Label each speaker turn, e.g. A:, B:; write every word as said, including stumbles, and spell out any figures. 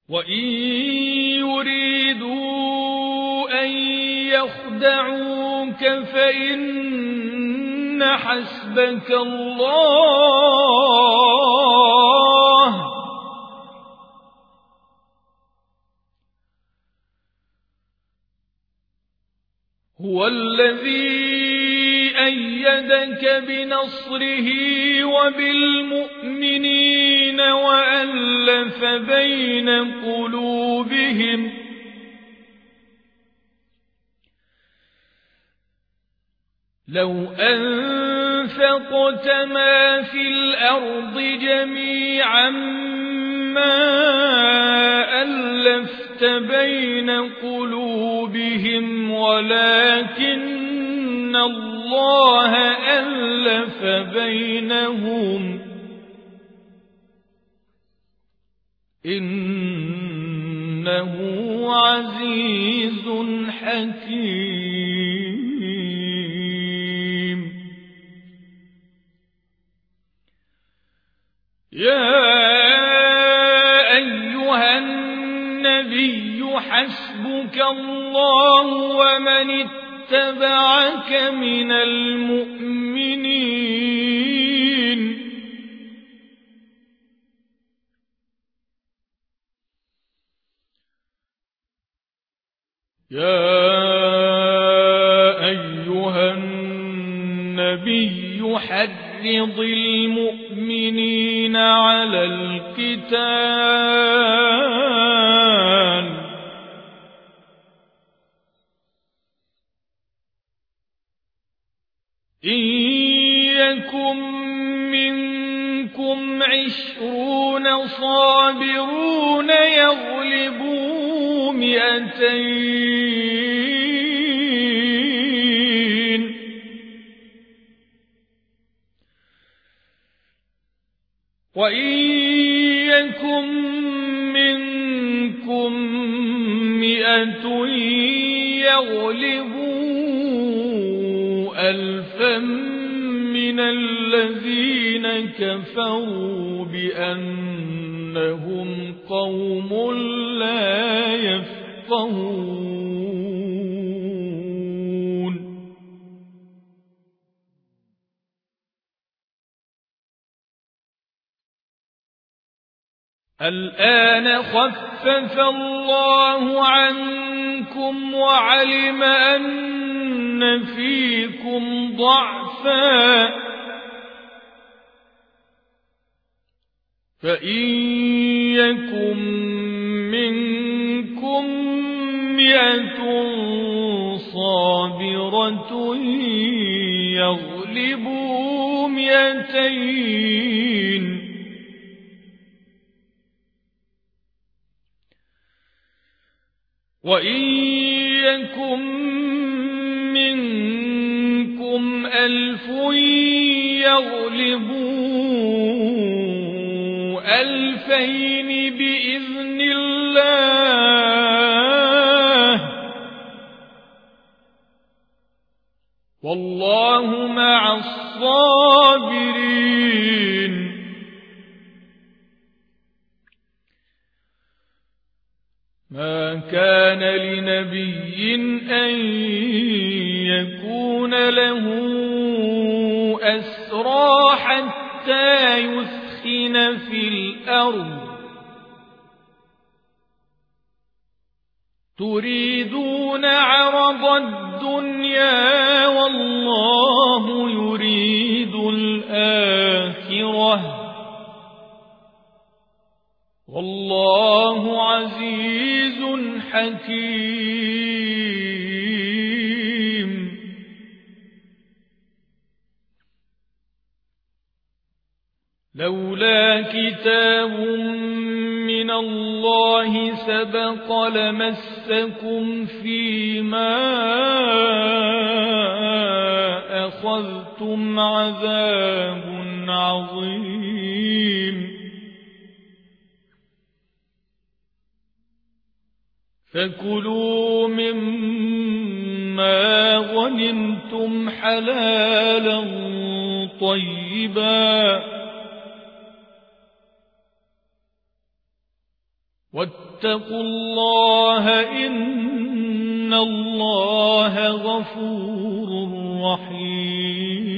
A: وإن يريدوا أن يخدعوك فإن حسبك الله هو الذي أيدك بنصره وبالمؤمنين وألف بين قلوبهم لو أنفقت ما في الأرض جميعا ما ألفت بين قلوبهم ولكن الله ألف بينهم إنه عزيز حكيم. يا أيها النبي حسبك الله ومن اتبعك من المؤمنين. يا أيها النبي حرض المؤمنين على القتال إن يكن منكم عشرون صابرون يغلبوا مئتين وإن يكن منكم مئة يغلبوا ألفا من الذين كفروا بأنهم قوم لا يفقهون. الآن خفف الله عنكم وعلم أن فيكم ضعفا فإن يكن منكم مئة صابرة يغلبوا مئتين وإن يكن منكم ألف يغلبوا ألفين بإذن الله والله مع الصابرين. ما كان لنبي أن يكون له أسرى حتى يثخن في الأرض تريدون عرض الدنيا والله يريد الآخرة والله عزيز حكيم. لولا كتاب من الله سبق لمسكم فيما أخذتم عذاب عظيم. فكلوا مما غنمتم حلالا طيبا واتقوا الله إن الله غفور رحيم